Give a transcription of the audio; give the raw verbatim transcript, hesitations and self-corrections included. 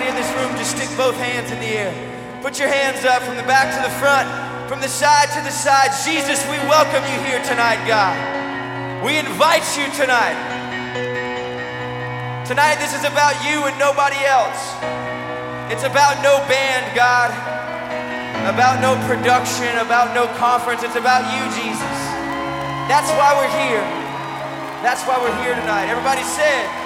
everybody in this room, just stick both hands in the air. Put your hands up from the back to the front, from the side to the side. Jesus, we welcome you here tonight, God. We invite you tonight. Tonight, this is about you and nobody else. It's about no band, God. About no production, about no conference. It's about you, Jesus. That's why we're here. That's why we're here tonight. Everybody said.